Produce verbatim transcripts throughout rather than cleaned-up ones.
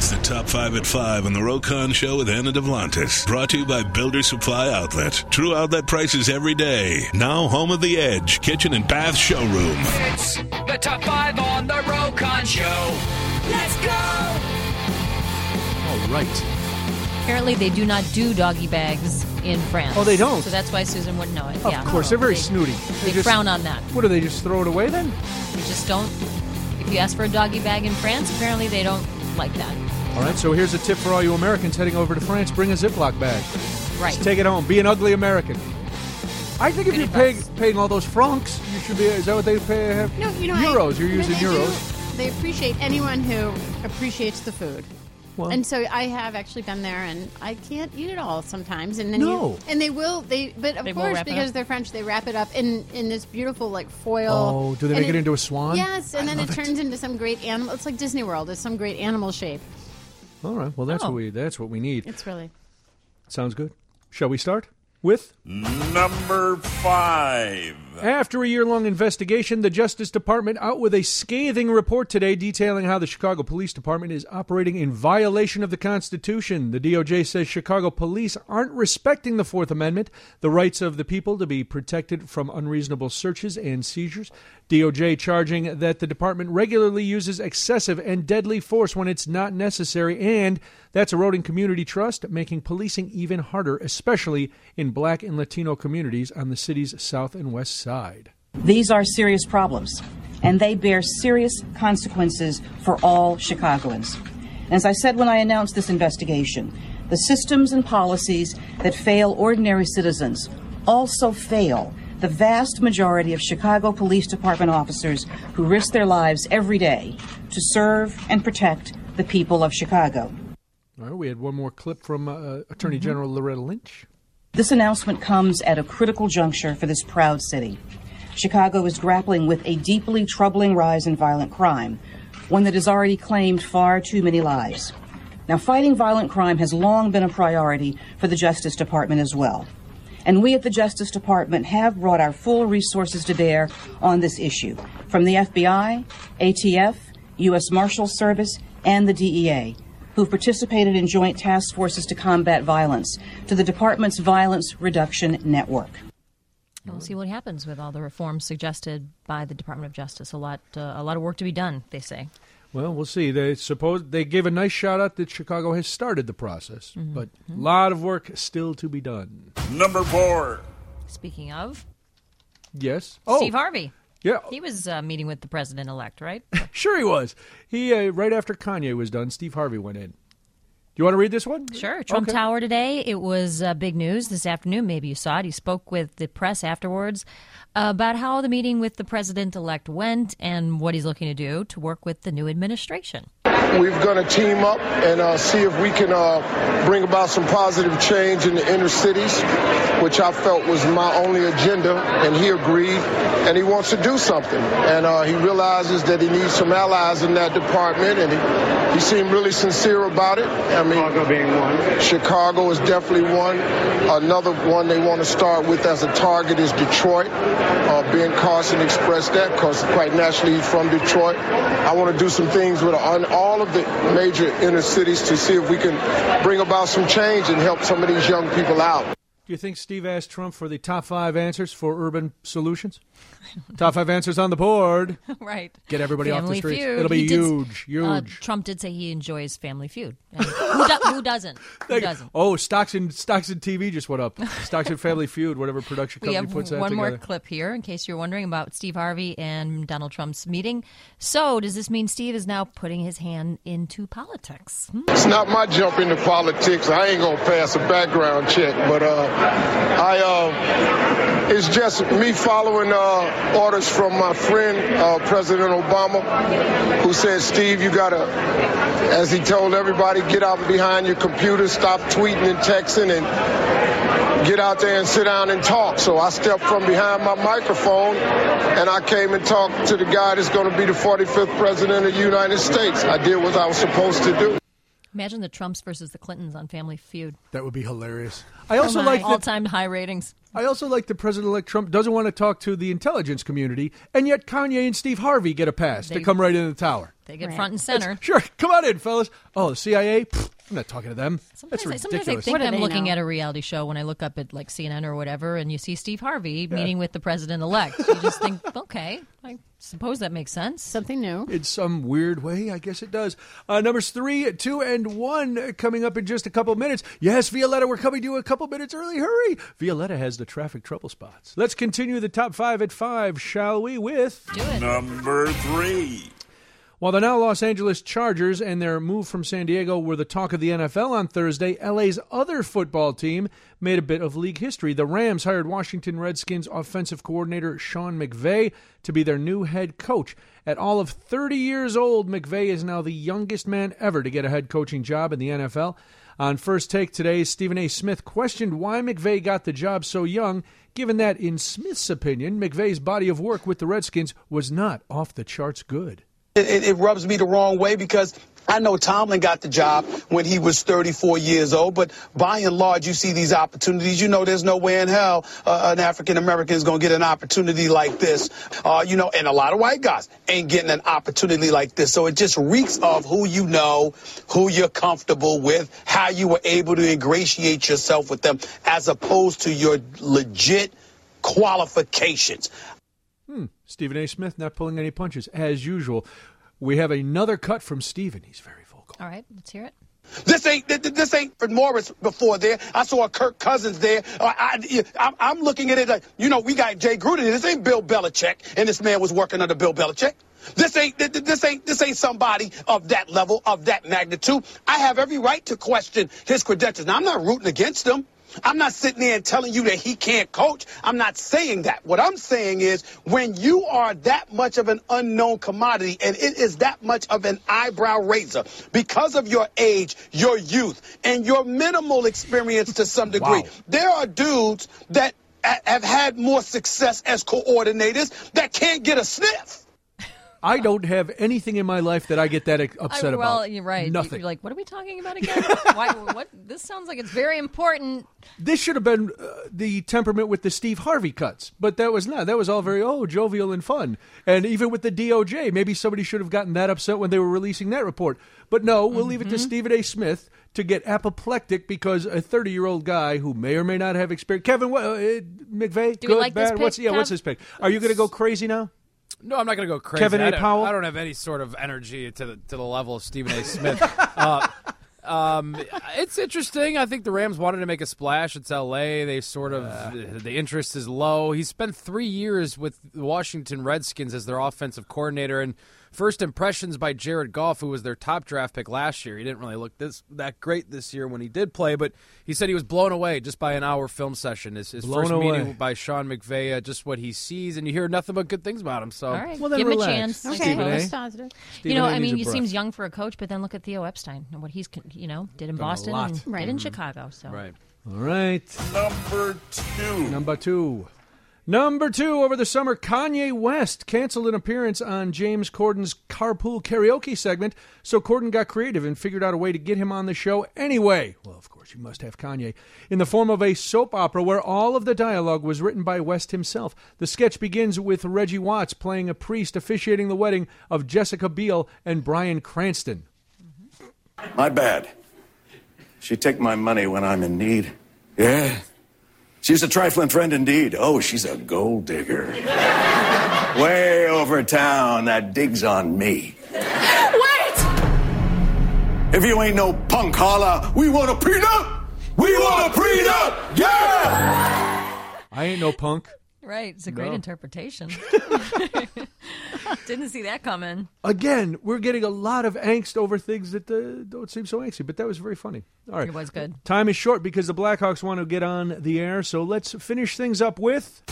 It's the Top five at five on the Rokon Show with Anna Devlantis. Brought to you by Builder Supply Outlet. True outlet prices every day. Now home of The Edge, kitchen and bath showroom. It's the Top five on the Rokon Show. Let's go! All right. Apparently they do not do doggy bags in France. Oh, they don't? So that's why Susan wouldn't know it. Of yeah. course, they're very they, snooty. They, They just- frown on that. What do they just throw it away then? You just don't. If you ask for a doggy bag in France, apparently they don't like that. All right, so here's a tip for all you Americans heading over to France. Bring a Ziploc bag. Right. Just take it home. Be an ugly American. I think if Good you're paying, advice. paying all those francs, you should be. Is that what they pay? Have? No, you know, euros. I, You're I mean, using they euros. do- they appreciate anyone who appreciates the food. Well, And so I have actually been there, and I can't eat it all sometimes. And then No. you, and they will. They, but of They will course, wrap it because up? they're French, they wrap it up in in this beautiful like foil. Oh, do they and make it into a swan? Yes, and I then it love it. turns into some great animal. It's like Disney World. It's some great animal shape. all right. Well, that's Oh. what we. That's what we need. It's really. Sounds good. Shall we start with? Number five. After a year-long investigation, the Justice Department out with a scathing report today detailing how the Chicago Police Department is operating in violation of the Constitution. The D O J says Chicago police aren't respecting the Fourth Amendment, the rights of the people to be protected from unreasonable searches and seizures. D O J charging that the department regularly uses excessive and deadly force when it's not necessary, and that's eroding community trust, making policing even harder, especially in black and Latino communities on the city's south and west side. These are serious problems, and they bear serious consequences for all Chicagoans. As I said when I announced this investigation, the systems and policies that fail ordinary citizens also fail the vast majority of Chicago Police Department officers who risk their lives every day to serve and protect the people of Chicago. All right, we had one more clip from uh, Attorney Mm-hmm. General Loretta Lynch. This announcement comes at a critical juncture for this proud city. Chicago is grappling with a deeply troubling rise in violent crime, one that has already claimed far too many lives. Now, fighting violent crime has long been a priority for the Justice Department as well. And we at the Justice Department have brought our full resources to bear on this issue, from the F B I, A T F, U S Marshals Service, and the D E A, who've participated in joint task forces to combat violence, to the department's Violence Reduction Network. And we'll see what happens with all the reforms suggested by the Department of Justice. A lot, uh, a lot of work to be done, they say. Well, we'll see. They suppose they gave a nice shout out that Chicago has started the process, Mm-hmm. but a lot of work still to be done. Number four. Speaking of, Yes. Oh, Steve Harvey. yeah. He was uh, meeting with the president-elect, right? Sure, he was. He uh, right after Kanye was done, Steve Harvey went in. Do you want to read this one? Sure. Trump Okay. Tower today. It was uh, big news this afternoon. Maybe you saw it. He spoke with the press afterwards about how the meeting with the president-elect went and what he's looking to do to work with the new administration. We're going to team up and uh, see if we can uh, bring about some positive change in the inner cities, which I felt was my only agenda, and he agreed, and he wants to do something. And uh, he realizes that he needs some allies in that department, and he, he seemed really sincere about it. I mean, Chicago being one. Chicago is definitely one. Another one they want to start with as a target is Detroit. Uh, Ben Carson expressed that because quite naturally he's from Detroit. I want to do some things with on all of the major inner cities to see if we can bring about some change and help some of these young people out. Do you think Steve asked Trump for the top five answers for urban solutions? Top five answers on the board. Right. Get everybody Family off the streets. Feud. It'll be He did- huge, huge. Uh, Trump did say he enjoys Family Feud. And who, do, who doesn't? Who Like, doesn't? oh, stocks in stocks in T V just went up. Stocks in Family Feud, whatever production We company have puts that one together. more clip here in case you're wondering about Steve Harvey and Donald Trump's meeting. So does this mean Steve is now putting his hand into politics? Hmm? It's not my jump into politics. I ain't gonna pass a background check, but uh, I uh, it's just me following uh, orders from my friend uh, President Obama, who said, "Steve, you gotta," as he told everybody, "get out behind your computer, stop tweeting and texting, and get out there and sit down and talk." So I stepped from behind my microphone and I came and talked to the guy that's going to be the forty-fifth president of the United States. I did what I was supposed to do. Imagine the Trumps versus the Clintons on Family Feud. That would be hilarious. I also oh like that, all-time high ratings. I also like that President-elect Trump doesn't want to talk to the intelligence community, and yet Kanye and Steve Harvey get a pass They- to come right in the tower. They get Right. front and center. That's- sure, come on in, fellas. Oh, the C I A? Pfft, I'm not talking to them. Sometimes, That's I, ridiculous. sometimes I think What do I'm they looking know? at a reality show when I look up at like C N N or whatever, and you see Steve Harvey meeting with the president-elect. You just think, okay, I suppose that makes sense. Something new. In some weird way, I guess it does. Uh, numbers three, two, and one coming up in just a couple minutes. Yes, Violetta, we're coming to you a couple minutes early. Hurry! Violetta has the traffic trouble spots. Let's continue the top five at five, shall we, with... Do it. Number three. While the now Los Angeles Chargers and their move from San Diego were the talk of the N F L on Thursday, L A's other football team made a bit of league history. The Rams hired Washington Redskins offensive coordinator Sean McVay to be their new head coach. At all of thirty years old, McVay is now the youngest man ever to get a head coaching job in the N F L. On First Take today, Stephen A. Smith questioned why McVay got the job so young, given that, in Smith's opinion, McVay's body of work with the Redskins was not off the charts good. It, it, it rubs me the wrong way because I know Tomlin got the job when he was thirty-four years old, but by and large, you see these opportunities. You know, there's no way in hell uh, an African-American is going to get an opportunity like this. Uh, you know, and a lot of white guys ain't getting an opportunity like this. So it just reeks of who you know, who you're comfortable with, how you were able to ingratiate yourself with them, as opposed to your legit qualifications. Hmm. Stephen A. Smith not pulling any punches, as usual. We have another cut from Stephen. He's very vocal. All right, let's hear it. This ain't this ain't Fred Morris before there. I saw a Kirk Cousins there. I, I, I'm looking at it like, you know, we got Jay Gruden. This ain't Bill Belichick, and this man was working under Bill Belichick. This ain't this ain't this ain't somebody of that level, of that magnitude. I have every right to question his credentials. Now, I'm not rooting against him. I'm not sitting there and telling you that he can't coach. I'm not saying that. What I'm saying is when you are that much of an unknown commodity and it is that much of an eyebrow raiser because of your age, your youth, and your minimal experience to some degree, Wow. there are dudes that have had more success as coordinators that can't get a sniff. I don't have anything in my life that I get that upset I, well, about. you're right. Nothing. You're like, what are we talking about again? Why, what? This sounds like it's very important. This should have been uh, the temperament with the Steve Harvey cuts, but that was not. That was all very, oh, jovial and fun. And even with the D O J, maybe somebody should have gotten that upset when they were releasing that report. But no, we'll mm-hmm. leave it to Stephen A. Smith to get apoplectic because a thirty-year-old guy who may or may not have experience. Kevin, what, uh, McVay, Do good, we like bad? this pick, what's, yeah, Kev? what's his pick? Are you going to go crazy now? No, I'm not going to go crazy. Kevin A. I don't, Powell? I don't have any sort of energy to the to the level of Stephen A. Smith. uh, um, it's interesting. I think the Rams wanted to make a splash. It's L A. They sort of uh, the interest is low. He spent three years with the Washington Redskins as their offensive coordinator, and first impressions by Jared Goff, who was their top draft pick last year. He didn't really look this that great this year when he did play, but he said he was blown away just by an hour film session. His, his first away. meeting by Sean McVay, uh, just what he sees, and you hear nothing but good things about him. So, All right, Well, then give him relax. a chance. Okay, Stephen A. that's positive. Stephen You know, A. I needs mean, a he breath. seems young for a coach, but then look at Theo Epstein and what he's, you know, did in Done a Boston lot. and Right. did in Chicago. So right. All right. Number two. Number two. Number two, over the summer, Kanye West canceled an appearance on James Corden's Carpool Karaoke segment, so Corden got creative and figured out a way to get him on the show anyway. Well, of course, you must have Kanye. In the form of a soap opera where all of the dialogue was written by West himself. The sketch begins with Reggie Watts playing a priest officiating the wedding of Jessica Biel and Bryan Cranston. My bad. She take my money when I'm in need. Yeah. She's a trifling friend indeed. Oh, she's a gold digger. Way over town that digs on me. Wait! If you ain't no punk holla, we want a prenup! We want a prenup! Yeah! I ain't no punk. right, it's a great No. interpretation. Didn't see that coming. Again, we're getting a lot of angst over things that uh, don't seem so angsty, but that was very funny. All right. It was good. Time is short because the Blackhawks want to get on the air, so let's finish things up with...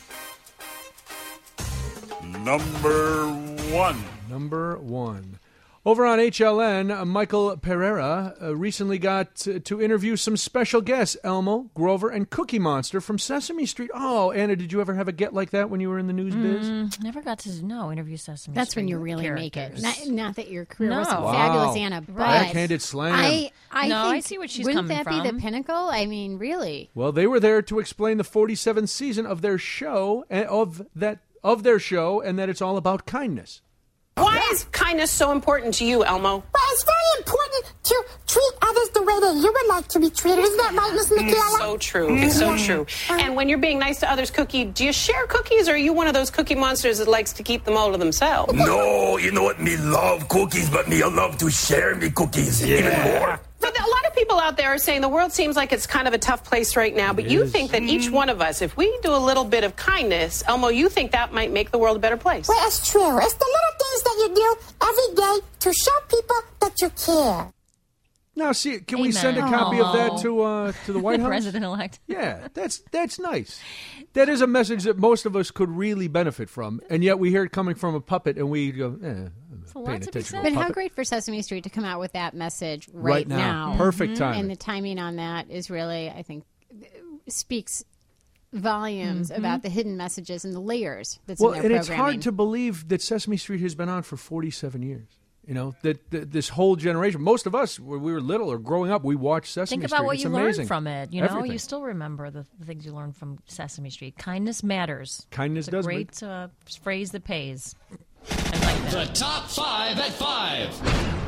Number one. Number one. Over on H L N, uh, Michael Pereira uh, recently got to, to interview some special guests, Elmo, Grover, and Cookie Monster from Sesame Street. Oh, Anna, did you ever have a get like that when you were in the news biz? Mm, never got to no interview Sesame That's Street when you really characters. make it. Not, not that your career No. wasn't Wow. fabulous, Anna, but Backhanded slam. I, I No, think, I see what she's wouldn't coming that be from. the pinnacle? I mean, really. Well, they were there to explain the forty-seventh season of their show, and of that of their show, and that it's all about kindness. Why is kindness so important to you, Elmo? Well, it's very important to treat others the way that you would like to be treated. Isn't that right, Miss Michaela? It's so true. It's so true. And when you're being nice to others, Cookie, do you share cookies, or are you one of those cookie monsters that likes to keep them all to themselves? No, you know what? Me love cookies, but me I love to share me cookies even more. But a lot of people out there are saying the world seems like it's kind of a tough place right now, but you think that each one of us, if we do a little bit of kindness, Elmo, you think that might make the world a better place? Well, it's true. It's the little things that you do every day to show people that you care. Now, see, can Amen. we send a copy of that Aw. to uh, to the White The House? president-elect. Yeah, that's that's nice. That is a message that most of us could really benefit from, and yet we hear it coming from a puppet, and we go, eh, I'm So paying lots of attention to But a how puppet. great for Sesame Street to come out with that message right, Right now. Perfect timing. And the timing on that is really, I think, speaks volumes about the hidden messages and the layers that's Well, in their and it's programming. hard to believe that Sesame Street has been on for forty-seven years. You know, that, that this whole generation, most of us, when we were little or growing up, we watched Sesame Think Street. about what It's you amazing. learned from it. You know, Everything. you still remember the, the things you learned from Sesame Street. Kindness matters. Kindness it's a does great uh, phrase that pays. I like that. The top five at five.